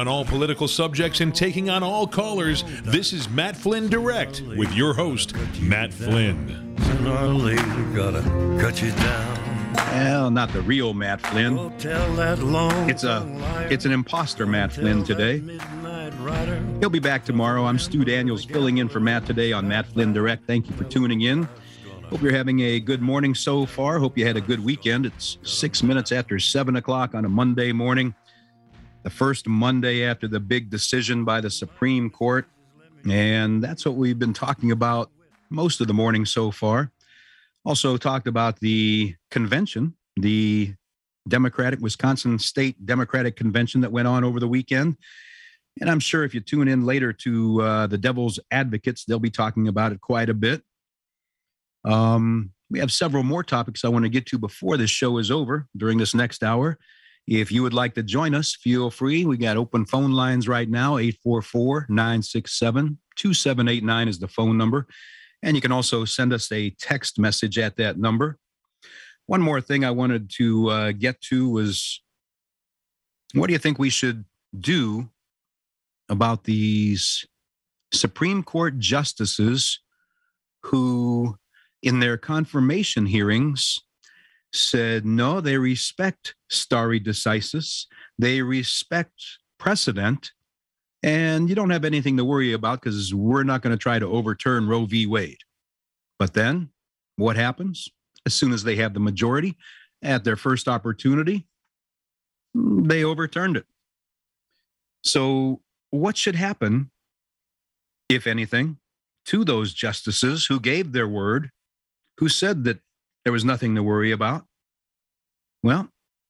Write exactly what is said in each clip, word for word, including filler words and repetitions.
on all political subjects and taking on all callers. This is Matt Flynn Direct with your host, Matt Flynn. Sooner or later, gotta cut you down. Well, not the real Matt Flynn. It's a, it's an imposter Matt Flynn today. He'll be back tomorrow. I'm Stu Daniels filling in for Matt today on Matt Flynn Direct. Thank you for tuning in. Hope you're having a good morning so far. Hope you had a good weekend. It's six minutes after seven o'clock on a Monday morning. The first Monday after the big decision by the Supreme Court. And that's what we've been talking about most of the morning so far. Also talked about the convention, the Democratic, Wisconsin State Democratic Convention that went on over the weekend. And I'm sure if you tune in later to uh, the Devil's Advocates, they'll be talking about it quite a bit. Um, we have several more topics I want to get to before this show is over during this next hour. If you would like to join us, feel free. We got open phone lines right now. eight four four, nine six seven, two seven eight nine is the phone number. And you can also send us a text message at that number. One more thing I wanted to uh, get to was, what do you think we should do about these Supreme Court justices who, in their confirmation hearings, said, no, they respect stare decisis, they respect precedent, and you don't have anything to worry about because we're not going to try to overturn Roe v. Wade. But then what happens? As soon as they have the majority at their first opportunity, they overturned it. So what should happen, if anything, to those justices who gave their word, who said that there was nothing to worry about? Well,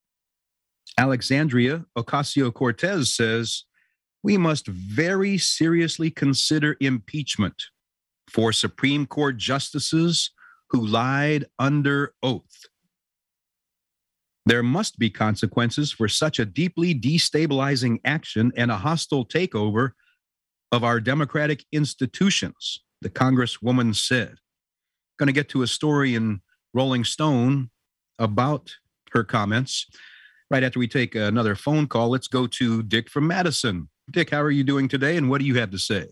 Alexandria Ocasio-Cortez says we must very seriously consider impeachment for Supreme Court justices who lied under oath. There must be consequences for such a deeply destabilizing action and a hostile takeover of our democratic institutions, the Congresswoman said. Going to get to a story in Rolling Stone about her comments right after we take another phone call. Let's go to Dick from Madison. Dick, how are you doing today, and what do you have to say?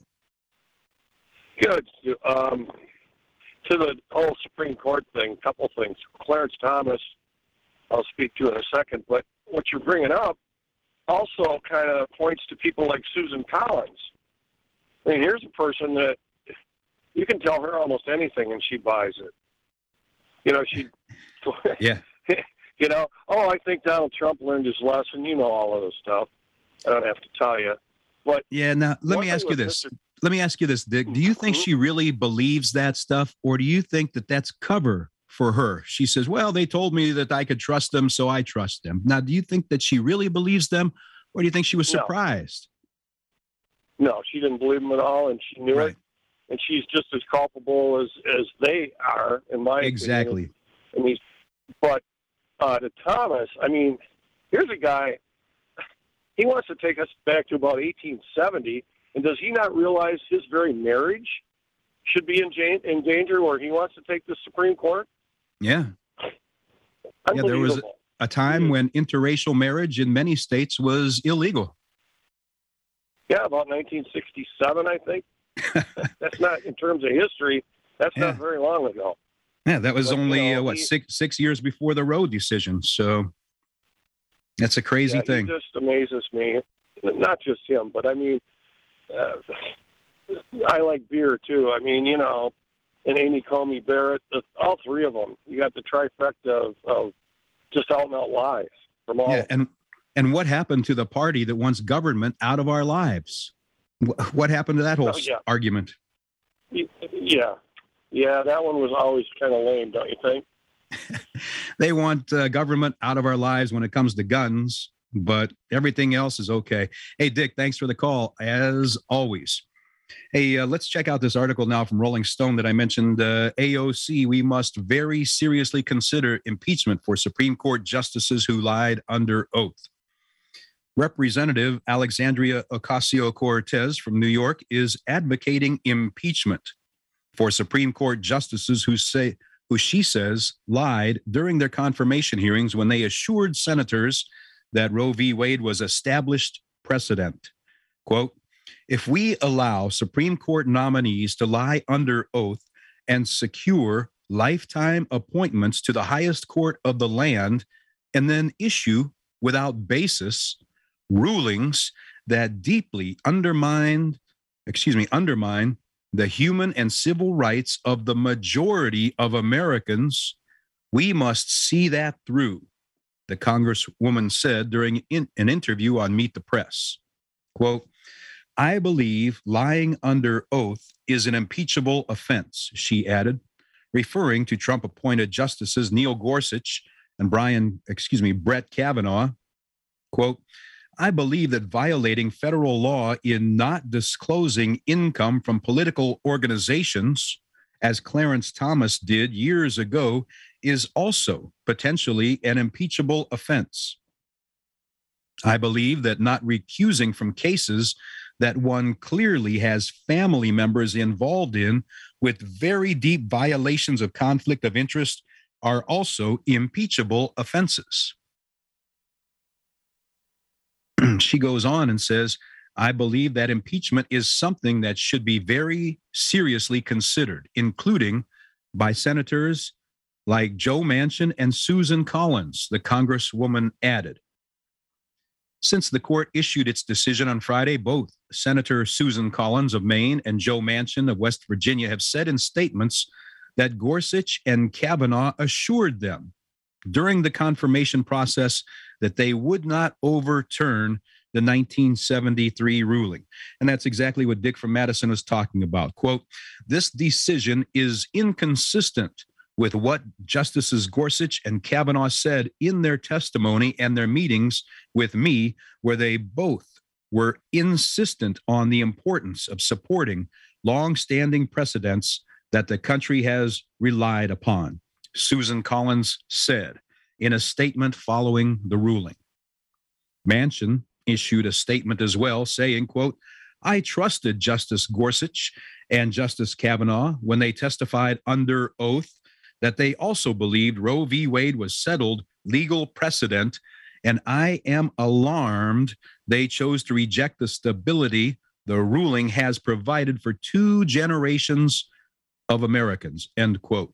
Good. Um, to the whole Supreme Court thing, a couple things. Clarence Thomas, I'll speak to in a second, but what you're bringing up also kind of points to people like Susan Collins. I mean, here's a person that you can tell her almost anything and she buys it. You know, she, yeah. You know, oh, I think Donald Trump learned his lesson. You know all of this stuff. I don't have to tell you. But yeah, now let me ask you this. Mister Let me ask you this, Dick. Do you think she really believes that stuff, or do you think that that's cover for her? She says, well, they told me that I could trust them, so I trust them. Now, do you think that she really believes them, or do you think she was surprised? No, no she didn't believe them at all, and she knew right. it. And she's just as culpable as, as they are, in my exactly. opinion. I mean, but uh, to Thomas, I mean, here's a guy, he wants to take us back to about eighteen seventy, and does he not realize his very marriage should be in, jan- in danger where he wants to take the Supreme Court? Yeah. Yeah, there was a time when interracial marriage in many states was illegal. Yeah, about nineteen sixty-seven, I think. That's not, in terms of history, that's yeah. not very long ago. Yeah, that was but, only, you know, uh, what, he, six six years before the Roe decision. So that's a crazy yeah, thing. He just amazes me. Not just him, but I mean, uh, I like beer too. I mean, you know, and Amy Coney Barrett, the, all three of them. You got the trifecta of, of just out and out lies from all. Yeah, and and what happened to the party that wants government out of our lives? What happened to that whole oh, yeah. argument? Yeah. Yeah, that one was always kind of lame, don't you think? They want uh, government out of our lives when it comes to guns, but everything else is okay. Hey, Dick, thanks for the call, as always. Hey, uh, let's check out this article now from Rolling Stone that I mentioned. Uh, A O C, we must very seriously consider impeachment for Supreme Court justices who lied under oath. Representative Alexandria Ocasio-Cortez from New York is advocating impeachment for Supreme Court justices who say, who she says lied during their confirmation hearings when they assured senators that Roe v. Wade was established precedent. Quote, if we allow Supreme Court nominees to lie under oath and secure lifetime appointments to the highest court of the land, and then issue without basis rulings that deeply undermine, excuse me, undermine the human and civil rights of the majority of Americans, we must see that through, the Congresswoman said during in, an interview on Meet the Press. Quote, I believe lying under oath is an impeachable offense, she added, referring to Trump-appointed Justices Neil Gorsuch and Brian, excuse me, Brett Kavanaugh. Quote, I believe that violating federal law in not disclosing income from political organizations, as Clarence Thomas did years ago, is also potentially an impeachable offense. I believe that not recusing from cases that one clearly has family members involved in with very deep violations of conflict of interest are also impeachable offenses. She goes on and says, I believe that impeachment is something that should be very seriously considered, including by senators like Joe Manchin and Susan Collins, the Congresswoman added. Since the court issued its decision on Friday, both Senator Susan Collins of Maine and Joe Manchin of West Virginia have said in statements that Gorsuch and Kavanaugh assured them during the confirmation process that they would not overturn the nineteen seventy-three ruling. And that's exactly what Dick from Madison was talking about. Quote, this decision is inconsistent with what Justices Gorsuch and Kavanaugh said in their testimony and their meetings with me, where they both were insistent on the importance of supporting long-standing precedents that the country has relied upon, Susan Collins said in a statement following the ruling. Manchin issued a statement as well saying, quote, I trusted Justice Gorsuch and Justice Kavanaugh when they testified under oath that they also believed Roe v. Wade was settled legal precedent, and I am alarmed they chose to reject the stability the ruling has provided for two generations of Americans, end quote.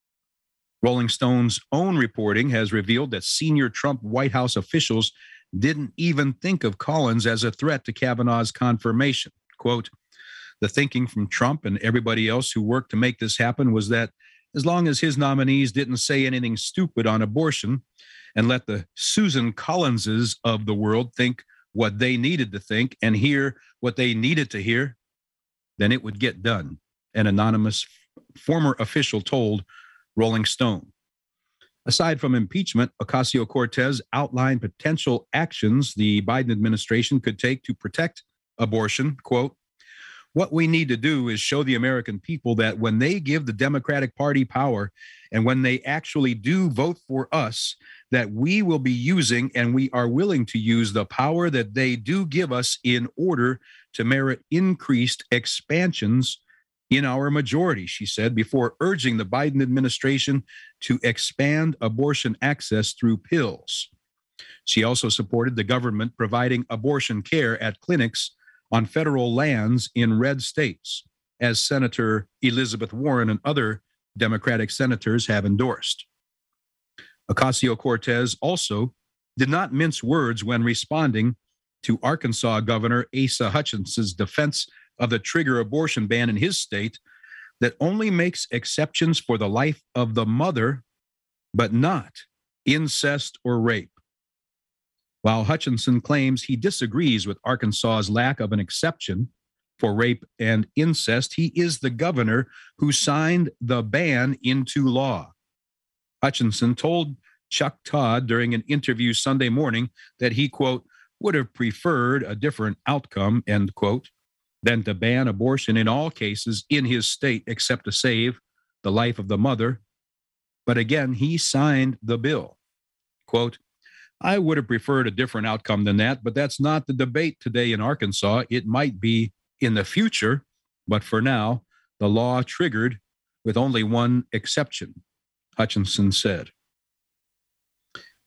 Rolling Stone's own reporting has revealed that senior Trump White House officials didn't even think of Collins as a threat to Kavanaugh's confirmation. Quote, the thinking from Trump and everybody else who worked to make this happen was that as long as his nominees didn't say anything stupid on abortion and let the Susan Collinses of the world think what they needed to think and hear what they needed to hear, then it would get done, an anonymous former official told Rolling Stone. Aside from impeachment, Ocasio-Cortez outlined potential actions the Biden administration could take to protect abortion. Quote, what we need to do is show the American people that when they give the Democratic Party power and when they actually do vote for us, that we will be using and we are willing to use the power that they do give us in order to merit increased expansions in our majority, she said, before urging the Biden administration to expand abortion access through pills. She also supported the government providing abortion care at clinics on federal lands in red states, as Senator Elizabeth Warren and other Democratic senators have endorsed. Ocasio-Cortez also did not mince words when responding to Arkansas Governor Asa Hutchinson's defense of the trigger abortion ban in his state that only makes exceptions for the life of the mother, but not incest or rape. While Hutchinson claims he disagrees with Arkansas's lack of an exception for rape and incest, he is the governor who signed the ban into law. Hutchinson told Chuck Todd during an interview Sunday morning that he, quote, would have preferred a different outcome, end quote, than to ban abortion in all cases in his state except to save the life of the mother. But again, he signed the bill. Quote, I would have preferred a different outcome than that, but that's not the debate today in Arkansas. It might be in the future, but for now, the law triggered with only one exception, Hutchinson said.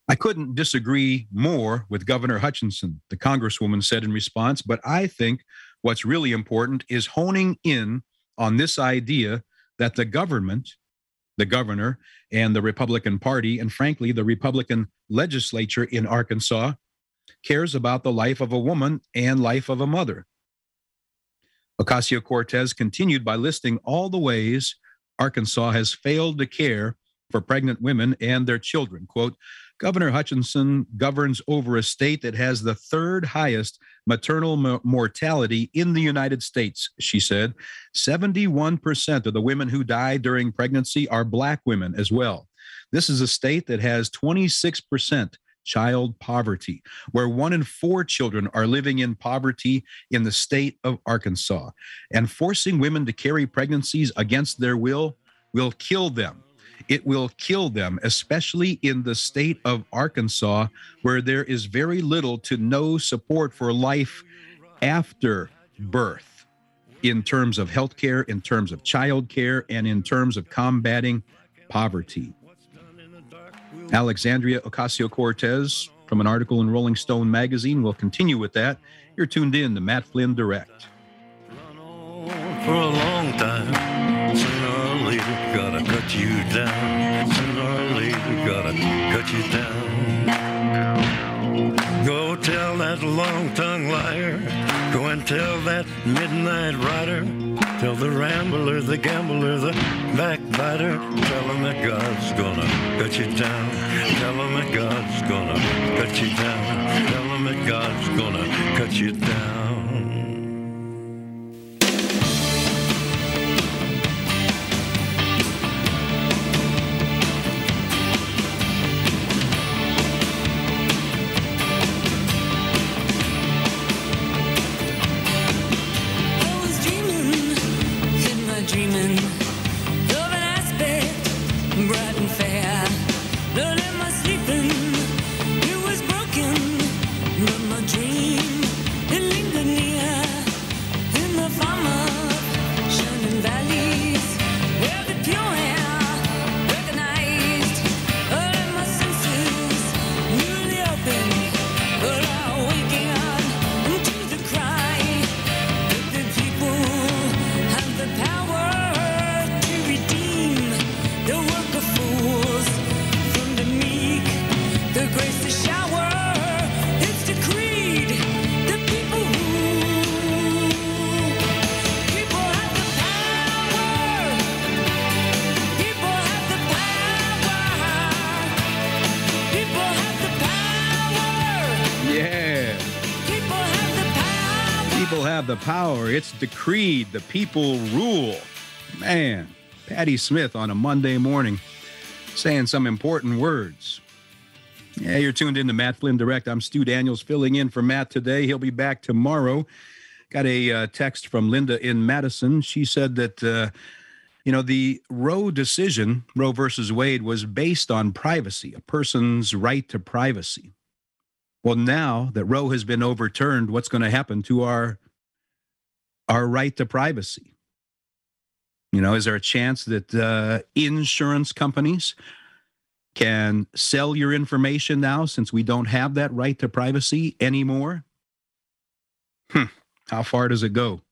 I couldn't disagree more with Governor Hutchinson, the Congresswoman said in response, but I think what's really important is honing in on this idea that the government, the governor, and the Republican Party, and frankly, the Republican legislature in Arkansas, cares about the life of a woman and life of a mother. Ocasio-Cortez continued by listing all the ways Arkansas has failed to care for pregnant women and their children. Quote, Governor Hutchinson governs over a state that has the third highest maternal mo- mortality in the United States, she said. seventy-one percent of the women who die during pregnancy are Black women as well. This is a state that has twenty-six percent child poverty, where one in four children are living in poverty in the state of Arkansas. And forcing women to carry pregnancies against their will will kill them. It will kill them, especially in the state of Arkansas, where there is very little to no support for life after birth in terms of health care, in terms of child care, and in terms of combating poverty. Alexandria Ocasio-Cortez, from an article in Rolling Stone magazine, will continue with that. You're tuned in to Matt Flynn Direct. For a long time, sooner or later, gotta cut you down. Sooner or later, gotta cut you down. Go tell that long-tongued liar. Go and tell that midnight rider. Tell the rambler, the gambler, the backbiter. Tell him that God's gonna cut you down. Tell him that God's gonna cut you down. Tell him that God's gonna cut you down. The power, it's decreed, the people rule. Man, Patti Smith on a Monday morning saying some important words. Yeah, you're tuned in to Matt Flynn Direct. I'm Stu Daniels filling in for Matt today. He'll be back tomorrow. Got a uh, text from Linda in Madison. She said that, uh, you know, the Roe decision, Roe versus Wade, was based on privacy, a person's right to privacy. Well, now that Roe has been overturned, what's going to happen to our our right to privacy? You know, is there a chance that uh, insurance companies can sell your information now since we don't have that right to privacy anymore? Hmm. How far does it go?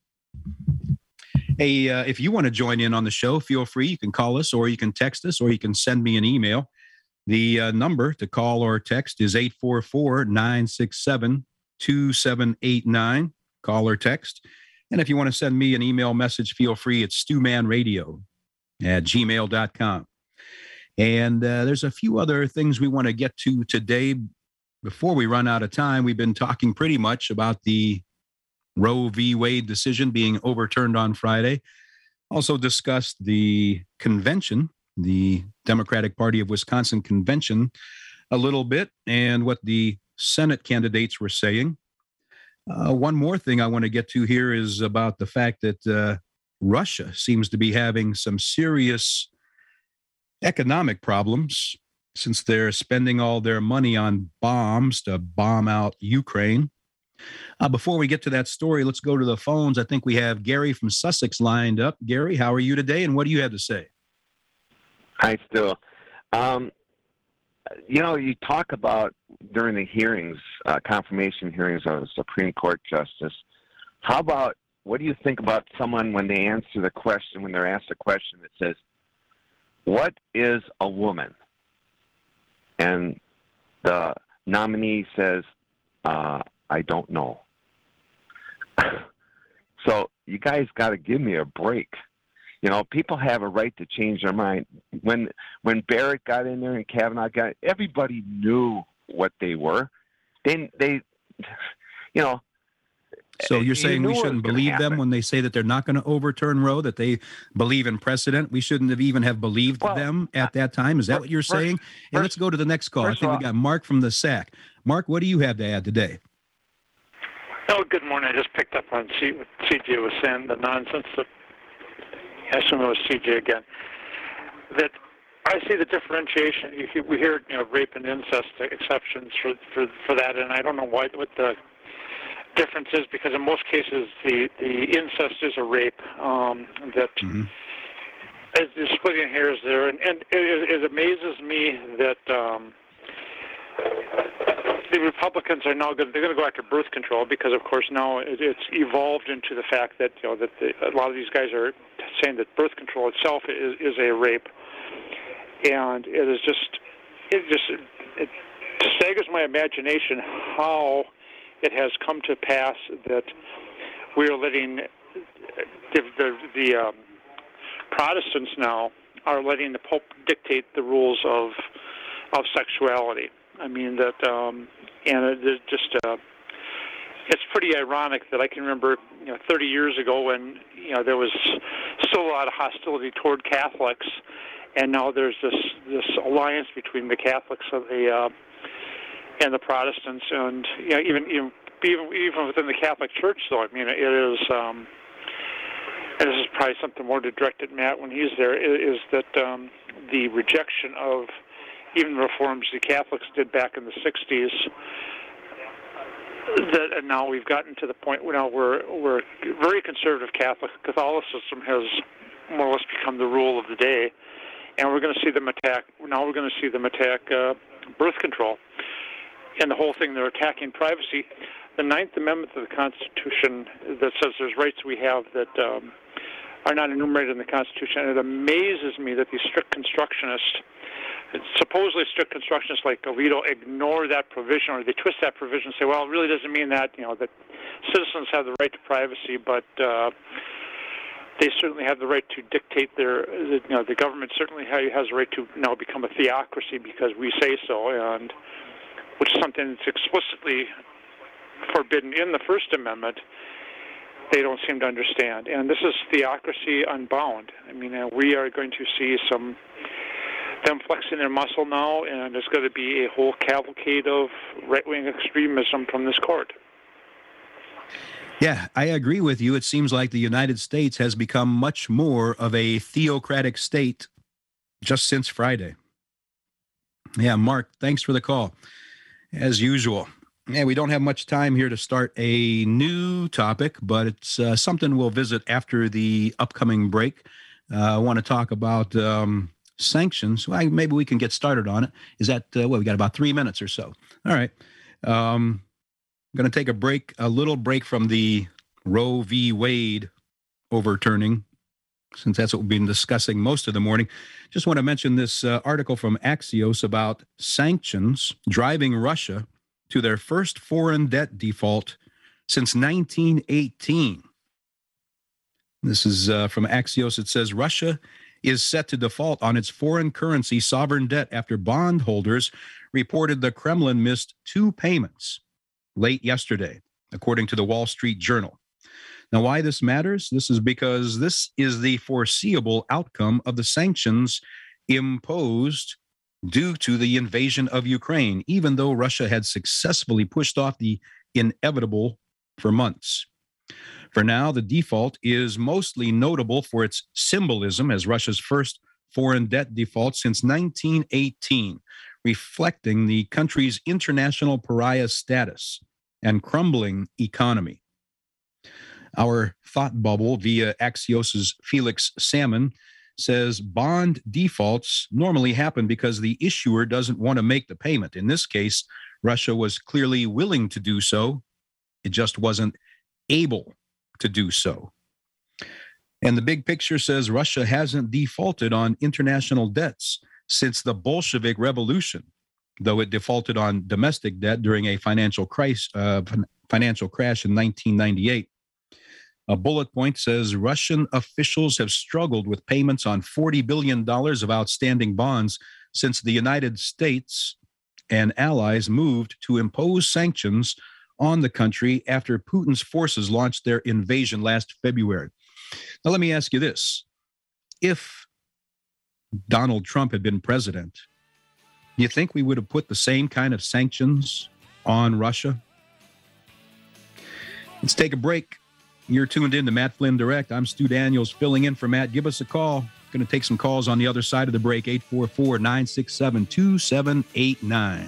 Hey, uh, if you want to join in on the show, feel free. You can call us or you can text us or you can send me an email. The uh, number to call or text is eight four four, nine six seven, two seven eight nine. Call or text. And if you want to send me an email message, feel free. It's stewmanradio at gmail dot com. And uh, there's a few other things we want to get to today before we run out of time. We've been talking pretty much about the Roe v. Wade decision being overturned on Friday. Also discussed the convention, the Democratic Party of Wisconsin convention, a little bit, and what the Senate candidates were saying. Uh, one more thing I want to get to here is about the fact that uh, Russia seems to be having some serious economic problems since they're spending all their money on bombs to bomb out Ukraine. Uh, before we get to that story, let's go to the phones. I think we have Gary from Sussex lined up. Gary, how are you today, and what do you have to say? Hi, Stu. Um, you know, you talk about during the hearings, uh, confirmation hearings of a Supreme Court justice. How about, what do you think about someone when they answer the question, when they're asked a question that says, what is a woman? And the nominee says, uh, I don't know. So you guys got to give me a break. You know, people have a right to change their mind. When when Barrett got in there and Kavanaugh got, everybody knew what they were. Then they, you know. So you're you saying we shouldn't believe them when they say that they're not going to overturn Roe, that they believe in precedent? We shouldn't have even have believed well, them at that time? Is that first, what you're first, saying? And first, let's go to the next call. I think all, we got Mark from the S A C. Mark, what do you have to add today? Oh, good morning. I just picked up on C- what C J was saying, the nonsense that, I assume it was C J again, that I see the differentiation. You, we hear, you know, rape and incest exceptions for, for, for that, and I don't know why, what the difference is, because in most cases the, the incest is a rape um, that mm-hmm. is, is splitting hairs there, and, and it, it amazes me that um, the Republicans are now going, they're going to go after birth control, because of course now it, it's evolved into the fact that, you know, that the, a lot of these guys are saying that birth control itself is, is a rape, and it is just it just it staggers my imagination how it has come to pass that we are letting the the, the um, Protestants now are letting the Pope dictate the rules of of sexuality. I mean that, um, and it is just uh, it's pretty ironic that I can remember, you know, thirty years ago when, you know, there was still a lot of hostility toward Catholics, and now there's this this alliance between the Catholics and the uh, and the Protestants, and, you know, even even even even within the Catholic Church, though. I mean, it is, um, and this is probably something more to direct at Matt when he's there, is that um, the rejection of even the reforms the Catholics did back in the sixties. That, and now we've gotten to the point where now we're we're very conservative Catholic. Catholicism has more or less become the rule of the day, and we're going to see them attack. Now we're going to see them attack uh, birth control, and the whole thing. They're attacking privacy. The Ninth Amendment of the Constitution that says there's rights we have that um, are not enumerated in the Constitution. And it amazes me that these strict constructionists, supposedly strict constructionists like Alito, ignore that provision, or they twist that provision and say, well, it really doesn't mean that, you know, that citizens have the right to privacy, but uh, they certainly have the right to dictate their, you know, the government certainly has a right to now become a theocracy because we say so, and which is something that's explicitly forbidden in the First Amendment. They don't seem to understand. And this is theocracy unbound. I mean, uh, we are going to see some them flexing their muscle now, and there's going to be a whole cavalcade of right-wing extremism from this court. Yeah, I agree with you. It seems like the United States has become much more of a theocratic state just since Friday. Yeah, Mark, thanks for the call, as usual. Yeah, we don't have much time here to start a new topic, but it's uh, something we'll visit after the upcoming break. Uh, I want to talk about um, sanctions. Well, maybe we can get started on it. Is that, uh, well, we got about three minutes or so. All right. Um, I'm going to take a break, a little break from the Roe v. Wade overturning, since that's what we've been discussing most of the morning. Just want to mention this uh, article from Axios about sanctions driving Russia to their first foreign debt default since nineteen eighteen. This is uh, from Axios. It says Russia is set to default on its foreign currency sovereign debt after bondholders reported the Kremlin missed two payments late yesterday, according to the Wall Street Journal. Now, why this matters? This is because this is the foreseeable outcome of the sanctions imposed due to the invasion of Ukraine, even though Russia had successfully pushed off the inevitable for months. For now, the default is mostly notable for its symbolism as Russia's first foreign debt default since nineteen eighteen, reflecting the country's international pariah status and crumbling economy. Our thought bubble via Axios's Felix Salmon says bond defaults normally happen because the issuer doesn't want to make the payment. In this case, Russia was clearly willing to do so. It just wasn't able to do so. And the big picture says Russia hasn't defaulted on international debts since the Bolshevik Revolution, though it defaulted on domestic debt during a financial crisis, uh, financial crash in nineteen ninety-eight. A bullet point says Russian officials have struggled with payments on forty billion dollars of outstanding bonds since the United States and allies moved to impose sanctions on the country after Putin's forces launched their invasion last February. Now, let me ask you this. If Donald Trump had been president, do you think we would have put the same kind of sanctions on Russia? Let's take a break. You're tuned in to Matt Flynn Direct. I'm Stu Daniels filling in for Matt. Give us a call. Going to take some calls on the other side of the break. eight four four, nine six seven, two seven eight nine.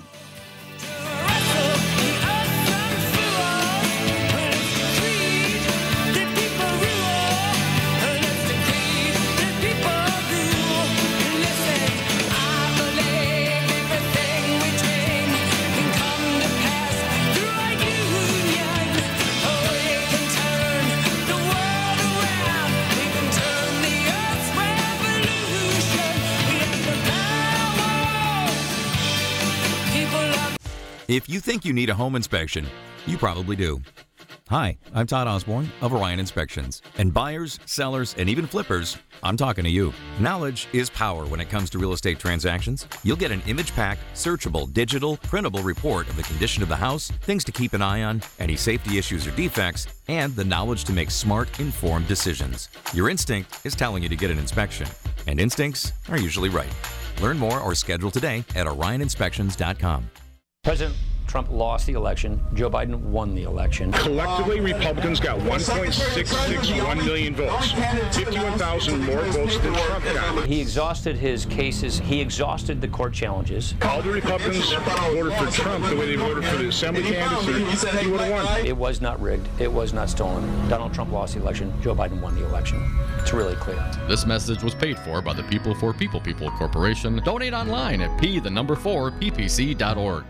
If you think you need a home inspection, you probably do. Hi, I'm Todd Osborne of Orion Inspections. And buyers, sellers, and even flippers, I'm talking to you. Knowledge is power when it comes to real estate transactions. You'll get an image-packed, searchable, digital, printable report of the condition of the house, things to keep an eye on, any safety issues or defects, and the knowledge to make smart, informed decisions. Your instinct is telling you to get an inspection, and instincts are usually right. Learn more or schedule today at orion inspections dot com. President Trump lost the election. Joe Biden won the election. Collectively, Republicans got one point six six one million votes, fifty-one thousand more votes than Trump got. He exhausted his cases. He exhausted the court challenges. All the Republicans voted for Trump the way they voted for the assembly candidates. He would have won. It was not rigged. It was not stolen. Donald Trump lost the election. Joe Biden won the election. It's really clear. This message was paid for by the People for People People Corporation. Donate online at p the number four p p c dot org.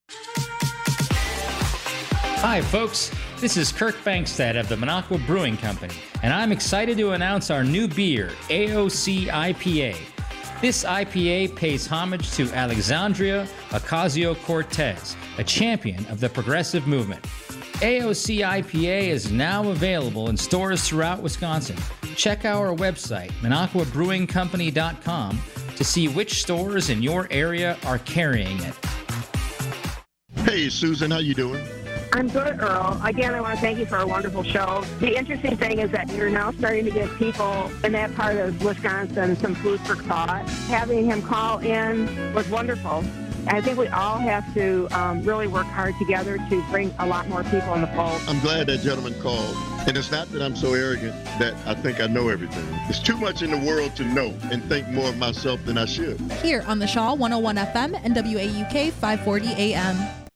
Hi, folks. This is Kirk Bankstead of the Minocqua Brewing Company, and I'm excited to announce our new beer, A O C I P A. This I P A pays homage to Alexandria Ocasio-Cortez, a champion of the progressive movement. A O C I P A is now available in stores throughout Wisconsin. Check our website, minocqua brewing company dot com, to see which stores in your area are carrying it. Hey, Susan, how you doing? I'm good, Earl. Again, I want to thank you for a wonderful show. The interesting thing is that you're now starting to give people in that part of Wisconsin some food for thought. Having him call in was wonderful. I think we all have to um, really work hard together to bring a lot more people in the fold. I'm glad that gentleman called. And it's not that I'm so arrogant that I think I know everything. There's too much in the world to know and think more of myself than I should. Here on the Shaw one oh one F M and W A U K five forty A M.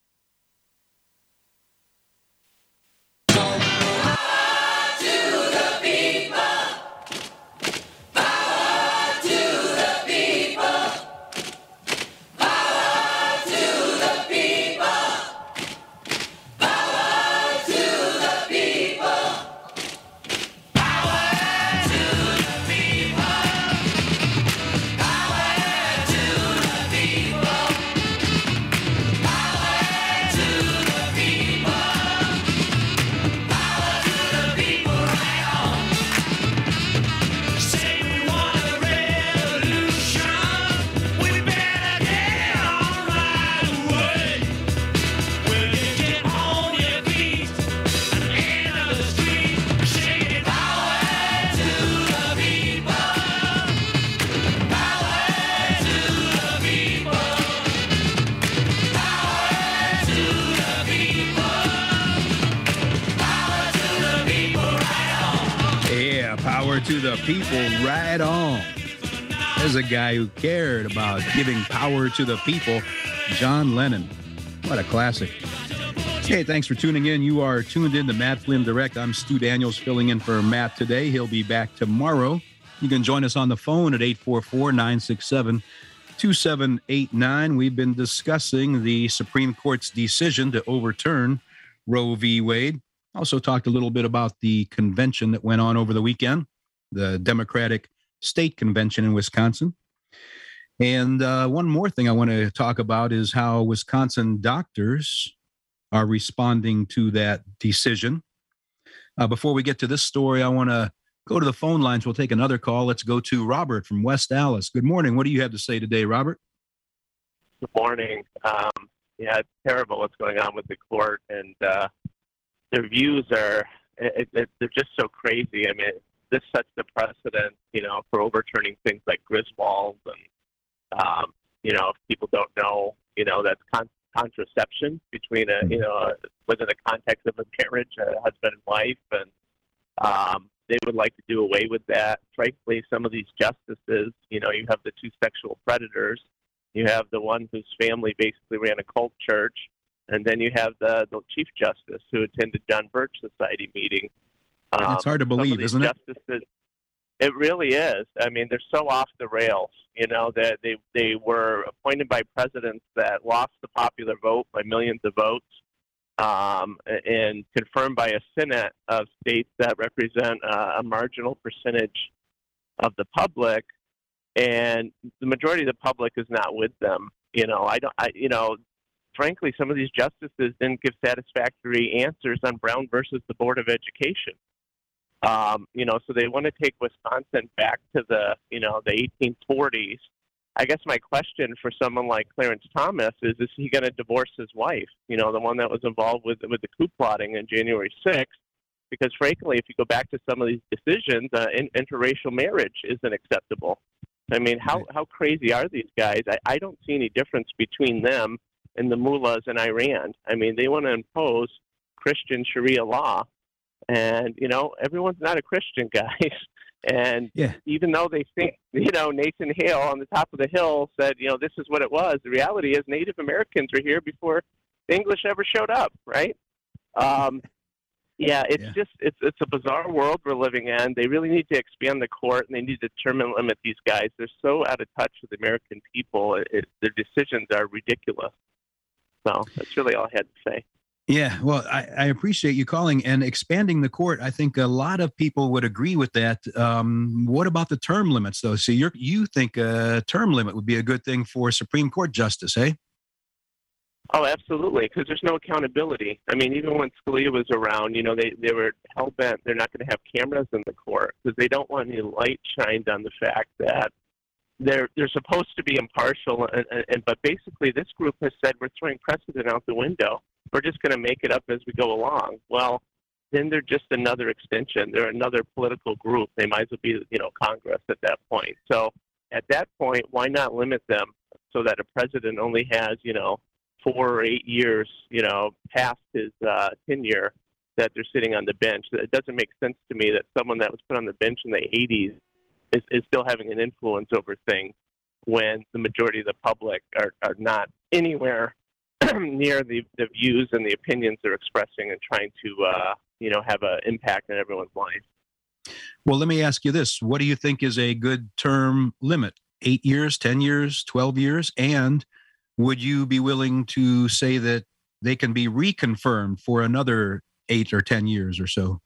To the people, right on. There's a guy who cared about giving power to the people, John Lennon. What a classic. Hey, thanks for tuning in. You are tuned in to Matt Flynn Direct. I'm Stu Daniels filling in for Matt today. He'll be back tomorrow. You can join us on the phone at eight four four, nine six seven, two seven eight nine. We've been discussing the Supreme Court's decision to overturn Roe v. Wade. Also talked a little bit about the convention that went on over the weekend, the Democratic State Convention in Wisconsin. And uh, one more thing I want to talk about is how Wisconsin doctors are responding to that decision. Uh, before we get to this story, I want to go to the phone lines. We'll take another call. Let's go to Robert from West Allis. Good morning. What do you have to say today, Robert? Good morning. Um, yeah, it's terrible what's going on with the court, and uh, their views are, it, it, they're just so crazy. I mean, this sets the precedent, you know, for overturning things like Griswold, and, um, you know, if people don't know, you know, that's con- contraception between a, you know, a, within the context of a marriage, a husband and wife, and um, they would like to do away with that. Frankly, some of these justices, you know, you have the two sexual predators, you have the one whose family basically ran a cult church, and then you have the, the Chief Justice who attended John Birch Society meeting. Um, it's hard to believe, isn't it? Justices, it really is. I mean, they're so off the rails, you know, that they, they were appointed by presidents that lost the popular vote by millions of votes, um, and confirmed by a Senate of states that represent uh, a marginal percentage of the public, and the majority of the public is not with them. You know, I don't, I, you know, frankly, some of these justices didn't give satisfactory answers on Brown versus the Board of Education. Um, you know, so they want to take Wisconsin back to the, you know, the eighteen forties. I guess my question for someone like Clarence Thomas is, is he going to divorce his wife, you know, the one that was involved with with the coup plotting on January sixth? Because, frankly, if you go back to some of these decisions, uh, in, interracial marriage isn't acceptable. I mean, how, how crazy are these guys? I, I don't see any difference between them and the mullahs in Iran. I mean, they want to impose Christian Sharia law. And, you know, everyone's not a Christian, guys. And yeah. even though they think, you know, Nathan Hale on the top of the hill said, you know, this is what it was, the reality is Native Americans were here before the English ever showed up, right? Um, yeah, it's yeah. just, it's it's a bizarre world we're living in. They really need to expand the court, and they need to term and limit these guys. They're so out of touch with the American people. It, it, their decisions are ridiculous. So that's really all I had to say. Yeah, well, I, I appreciate you calling and expanding the court. I think a lot of people would agree with that. Um, what about the term limits, though? So you're, you think a term limit would be a good thing for Supreme Court justice, eh? Oh, absolutely, because there's no accountability. I mean, even when Scalia was around, you know, they, they were hell-bent they're not going to have cameras in the court because they don't want any light shined on the fact that they're they're supposed to be impartial. And, and but basically, this group has said we're throwing precedent out the window. We're just going to make it up as we go along. Well, then they're just another extension. They're another political group. They might as well be, you know, Congress at that point. So at that point, why not limit them so that a president only has, you know, four or eight years, you know, past his uh, tenure that they're sitting on the bench? It doesn't make sense to me that someone that was put on the bench in the eighties is, is still having an influence over things when the majority of the public are, are not anywhere near the, the views and the opinions they're expressing and trying to, uh, you know, have an impact on everyone's life. Well, let me ask you this. What do you think is a good term limit? Eight years, ten years, twelve years? And would you be willing to say that they can be reconfirmed for another eight or ten years or so?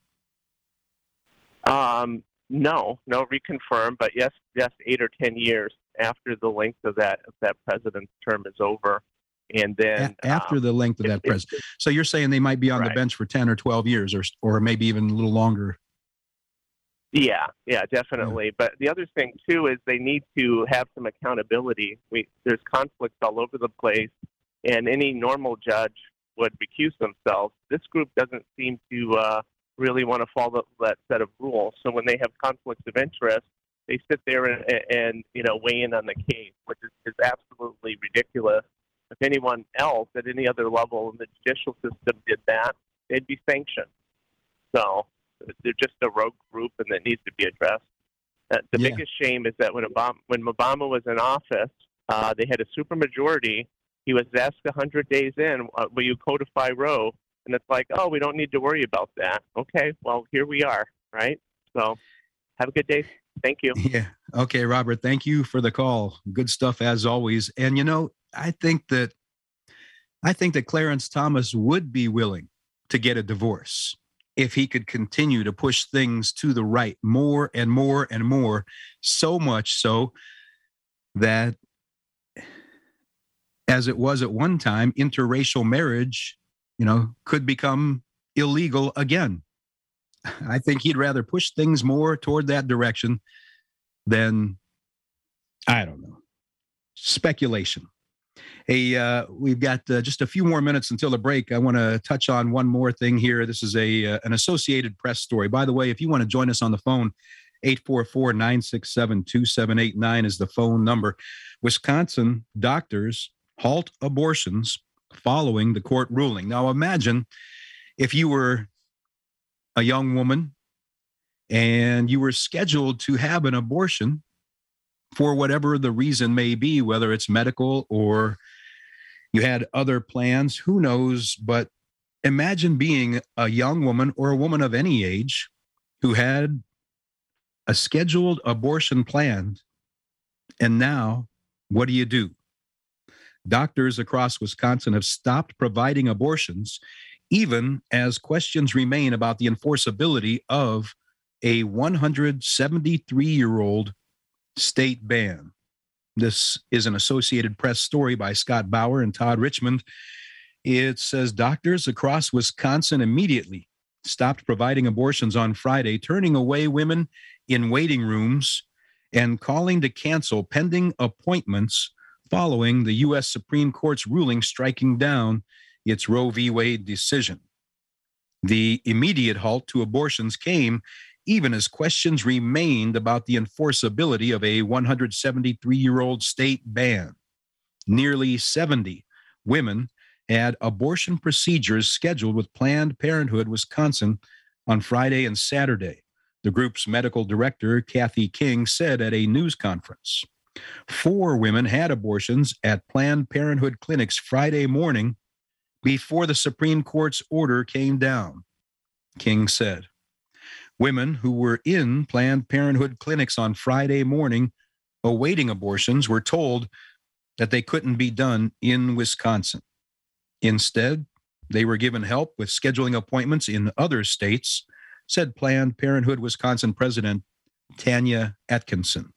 Um, no, no reconfirm, but yes, yes, eight or ten years after the length of that of that president's term is over. And then a- after um, the length of that president. So you're saying they might be on right. the bench for ten or twelve years or or maybe even a little longer. Yeah, yeah, definitely. Yeah. But the other thing too is they need to have some accountability. We there's conflicts all over the place, and any normal judge would recuse themselves. This group doesn't seem to uh, really want to follow that set of rules. So when they have conflicts of interest, they sit there and, and you know weigh in on the case, which is, is absolutely ridiculous. If anyone else at any other level in the judicial system did that, they'd be sanctioned. So they're just a rogue group, and that needs to be addressed. Uh, the yeah. biggest shame is that when Obama, when Obama was in office, uh, they had a supermajority. He was asked one hundred days in, uh, will you codify Roe? And it's like, oh, we don't need to worry about that. Okay, well, here we are, right? So have a good day. Thank you. Yeah. Okay, Robert, thank you for the call. Good stuff as always. And, you know, I think that I think that Clarence Thomas would be willing to get a divorce if he could continue to push things to the right more and more and more, so much so that, as it was at one time, interracial marriage, you know, could become illegal again. I think he'd rather push things more toward that direction than, I don't know, speculation. Hey, uh, we've got uh, just a few more minutes until the break. I want to touch on one more thing here. This is a uh, an Associated Press story. By the way, if you want to join us on the phone, eight four four, nine six seven, two seven eight nine is the phone number. Wisconsin doctors halt abortions following the court ruling. Now, imagine if you were a young woman and you were scheduled to have an abortion for whatever the reason may be, whether it's medical or you had other plans, who knows? But imagine being a young woman or a woman of any age who had a scheduled abortion planned, and now what do you do? Doctors across Wisconsin have stopped providing abortions, even as questions remain about the enforceability of a one hundred seventy-three-year-old state ban. This is an Associated Press story by Scott Bauer and Todd Richmond. It says doctors across Wisconsin immediately stopped providing abortions on Friday, turning away women in waiting rooms and calling to cancel pending appointments following the U S Supreme Court's ruling striking down its Roe v. Wade decision. The immediate halt to abortions came even as questions remained about the enforceability of a one hundred seventy-three-year-old state ban. Nearly seventy women had abortion procedures scheduled with Planned Parenthood Wisconsin on Friday and Saturday, the group's medical director, Kathy King, said at a news conference. Four women had abortions at Planned Parenthood clinics Friday morning before the Supreme Court's order came down, King said. Women who were in Planned Parenthood clinics on Friday morning awaiting abortions were told that they couldn't be done in Wisconsin. Instead, they were given help with scheduling appointments in other states, said Planned Parenthood Wisconsin President Tanya Atkinson.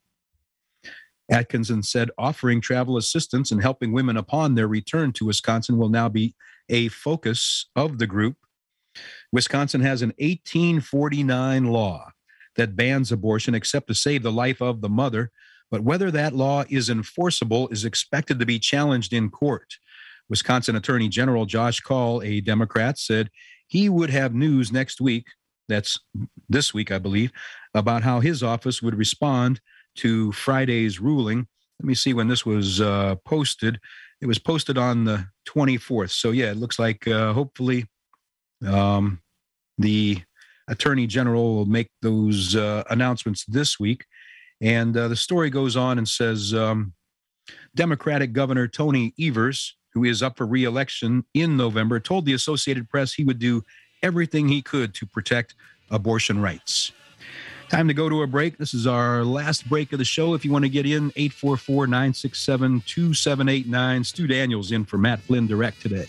Atkinson said offering travel assistance and helping women upon their return to Wisconsin will now be a focus of the group. Wisconsin has an eighteen forty-nine law that bans abortion except to save the life of the mother, but whether that law is enforceable is expected to be challenged in court. Wisconsin Attorney General Josh Kaul, a Democrat, said he would have news next week, that's this week, I believe, about how his office would respond to Friday's ruling. Let me see when this was uh, posted. It was posted on the twenty-fourth. So, yeah, it looks like uh, hopefully um, the Attorney General will make those uh, announcements this week. And uh, the story goes on and says um, Democratic Governor Tony Evers, who is up for re-election in November, told the Associated Press he would do everything he could to protect abortion rights. Time to go to a break. This is our last break of the show. If you want to get in, eight four four, nine six seven, two seven eight nine. Stu Daniels in for Matt Flynn Direct today.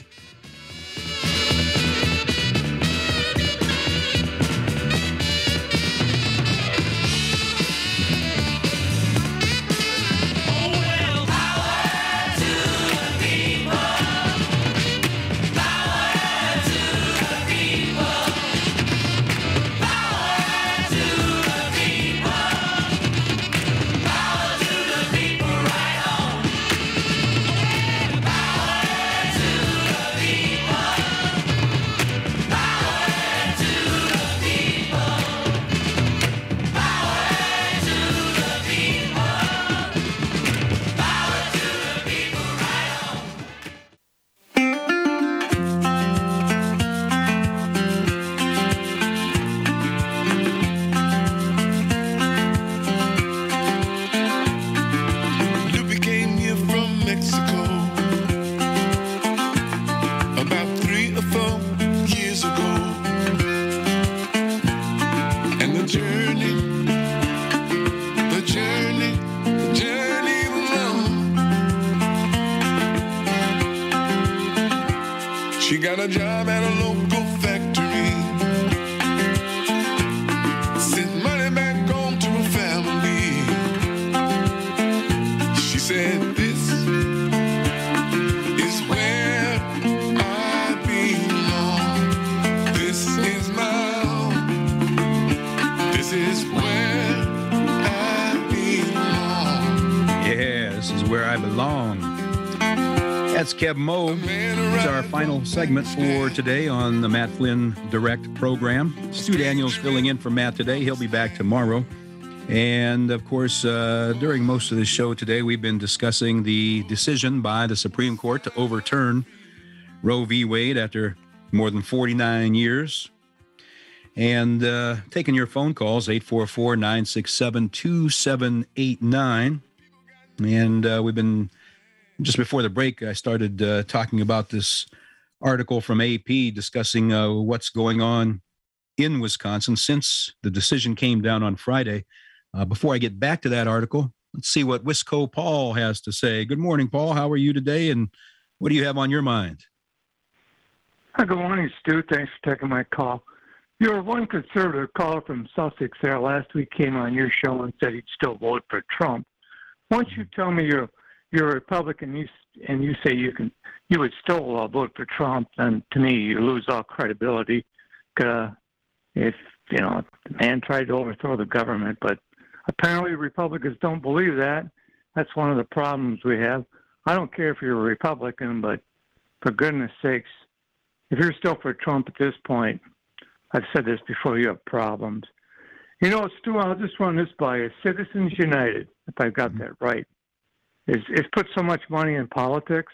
She got a job at a local factory. Sent money back home to her family. She said, this is where I belong. This is my home. This is where I belong. Yeah, this is where I belong. That's Kev Moe. It's our final segment for today on the Matt Flynn Direct program. Stu Daniels filling in for Matt today. He'll be back tomorrow. And, of course, uh, during most of the show today, we've been discussing the decision by the Supreme Court to overturn Roe v. Wade after more than forty-nine years. And uh, taking your phone calls, eight four four, nine six seven, two seven eight nine. And uh, we've been... Just before the break, I started uh, talking about this article from A P discussing uh, what's going on in Wisconsin since the decision came down on Friday. Uh, before I get back to that article, let's see what Wisco Paul has to say. Good morning, Paul. How are you today, and what do you have on your mind? Hi, good morning, Stu. Thanks for taking my call. Your one conservative caller from Sussex there last week came on your show and said he'd still vote for Trump. Why don't you tell me you're you're a Republican, you, and you say you can, you would still uh, vote for Trump, and to me, you lose all credibility. Uh, if, you know, the man tried to overthrow the government, but apparently Republicans don't believe that. That's one of the problems we have. I don't care if you're a Republican, but for goodness sakes, if you're still for Trump at this point, I've said this before, you have problems. You know, Stu, I'll just run this by you. Citizens United, if I've got that right, is, is put so much money in politics,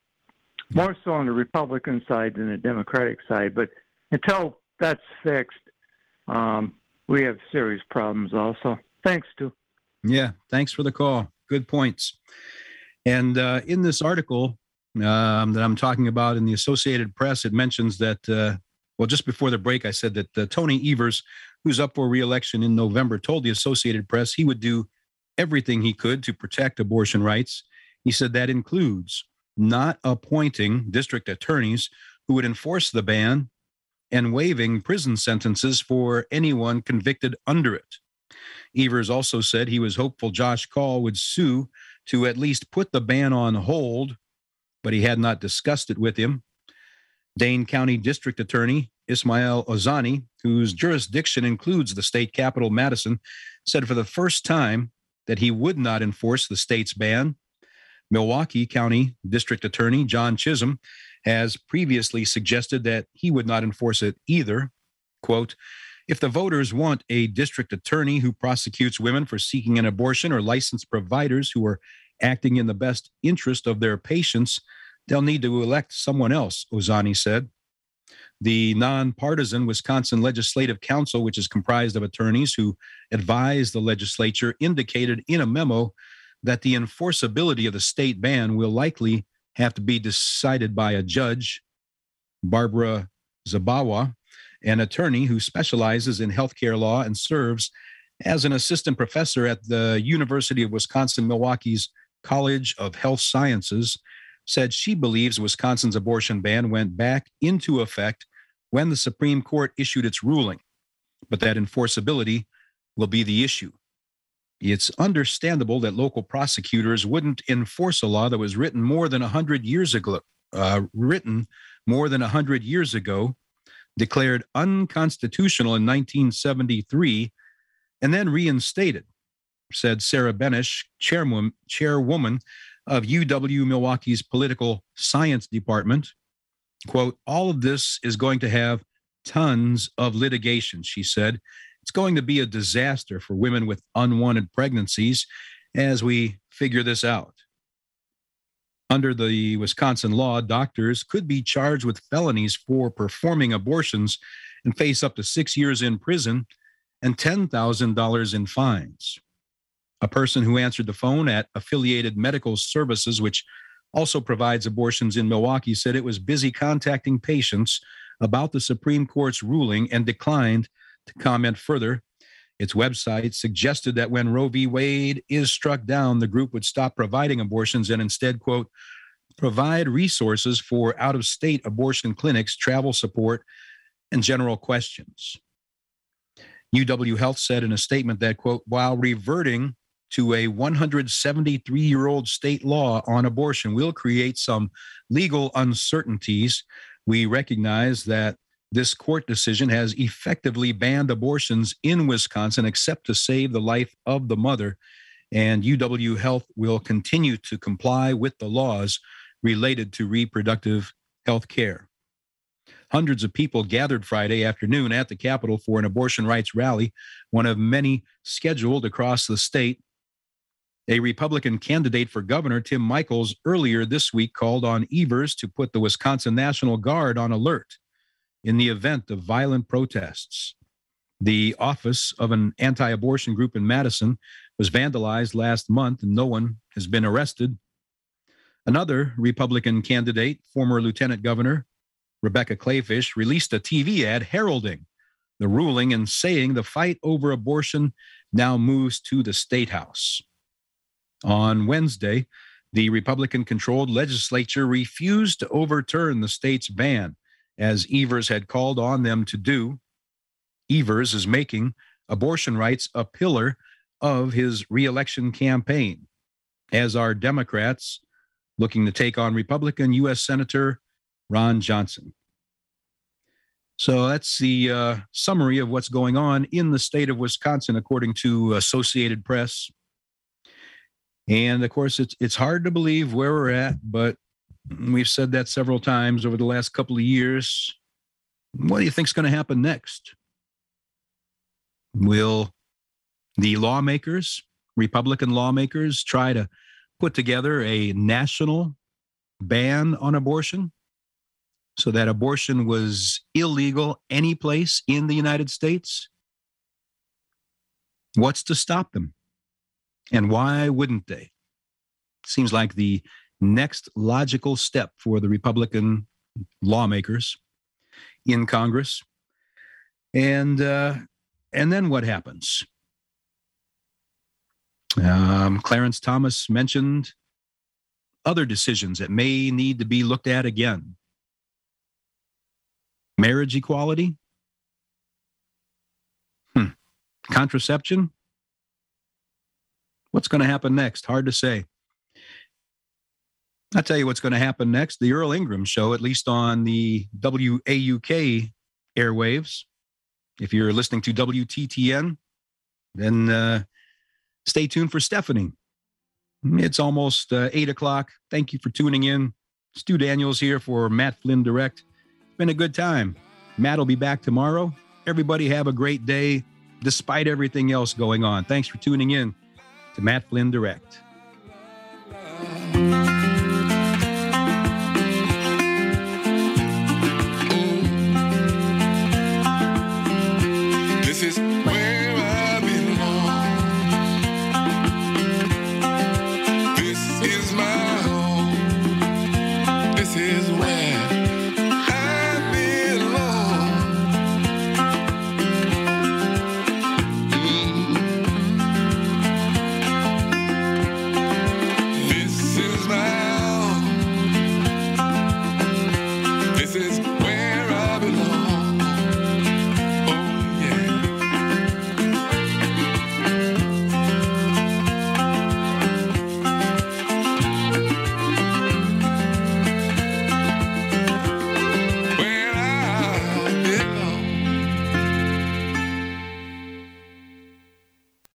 more so on the Republican side than the Democratic side. But until that's fixed, um, we have serious problems also. Thanks, Stu. Yeah, thanks for the call. Good points. And uh, in this article um, that I'm talking about in the Associated Press, it mentions that, uh, well, just before the break, I said that uh, Tony Evers, who's up for re-election in November, told the Associated Press he would do everything he could to protect abortion rights. He said that includes not appointing district attorneys who would enforce the ban and waiving prison sentences for anyone convicted under it. Evers also said he was hopeful Josh Kaul would sue to at least put the ban on hold, but he had not discussed it with him. Dane County District Attorney Ismail Ozani, whose jurisdiction includes the state capital, Madison, said for the first time that he would not enforce the state's ban. Milwaukee County District Attorney John Chisholm has previously suggested that he would not enforce it either. Quote, if the voters want a district attorney who prosecutes women for seeking an abortion or licensed providers who are acting in the best interest of their patients, they'll need to elect someone else, Ozani said. The nonpartisan Wisconsin Legislative Council, which is comprised of attorneys who advise the legislature, indicated in a memo that the enforceability of the state ban will likely have to be decided by a judge. Barbara Zabawa, an attorney who specializes in healthcare law and serves as an assistant professor at the University of Wisconsin-Milwaukee's College of Health Sciences, said she believes Wisconsin's abortion ban went back into effect when the Supreme Court issued its ruling, but that enforceability will be the issue. It's understandable that local prosecutors wouldn't enforce a law that was written more than one hundred years ago, uh, written more than one hundred years ago, declared unconstitutional in nineteen seventy-three, and then reinstated, said Sarah Benish, chairwoman, chairwoman of U W Milwaukee's Political Science Department. Quote, all of this is going to have tons of litigation, she said. It's going to be a disaster for women with unwanted pregnancies as we figure this out. Under the Wisconsin law, doctors could be charged with felonies for performing abortions and face up to six years in prison and ten thousand dollars in fines. A person who answered the phone at Affiliated Medical Services, which also provides abortions in Milwaukee, said it was busy contacting patients about the Supreme Court's ruling and declined to comment further. Its website suggested that when Roe v. Wade is struck down, the group would stop providing abortions and instead, quote, provide resources for out-of-state abortion clinics, travel support, and general questions. U W Health said in a statement that, quote, while reverting to a one hundred seventy-three-year-old state law on abortion will create some legal uncertainties, we recognize that this court decision has effectively banned abortions in Wisconsin except to save the life of the mother, and U W Health will continue to comply with the laws related to reproductive health care. Hundreds of people gathered Friday afternoon at the Capitol for an abortion rights rally, one of many scheduled across the state. A Republican candidate for governor, Tim Michels, earlier this week called on Evers to put the Wisconsin National Guard on alert in the event of violent protests. The office of an anti-abortion group in Madison was vandalized last month, and no one has been arrested. Another Republican candidate, former Lieutenant Governor Rebecca Clayfish, released a T V ad heralding the ruling and saying the fight over abortion now moves to the State House. On Wednesday, the Republican-controlled legislature refused to overturn the state's ban, as Evers had called on them to do. Evers is making abortion rights a pillar of his reelection campaign, as are Democrats looking to take on Republican U S Senator Ron Johnson. So that's the uh, summary of what's going on in the state of Wisconsin, according to Associated Press. And of course, it's it's hard to believe where we're at, but we've said that several times over the last couple of years. What do you think is going to happen next? Will the lawmakers, Republican lawmakers, try to put together a national ban on abortion so that abortion was illegal any place in the United States? What's to stop them? And why wouldn't they? Seems like the next logical step for the Republican lawmakers in Congress. And uh, and then what happens? Um, Clarence Thomas mentioned other decisions that may need to be looked at again. Marriage equality? Hmm. Contraception? What's going to happen next? Hard to say. I'll tell you what's going to happen next. The Earl Ingram Show, at least on the W A U K airwaves. If you're listening to W T T N, then uh, stay tuned for Stephanie. It's almost uh, eight o'clock. Thank you for tuning in. Stu Daniels here for Matt Flynn Direct. It's been a good time. Matt will be back tomorrow. Everybody have a great day, despite everything else going on. Thanks for tuning in to Matt Flynn Direct.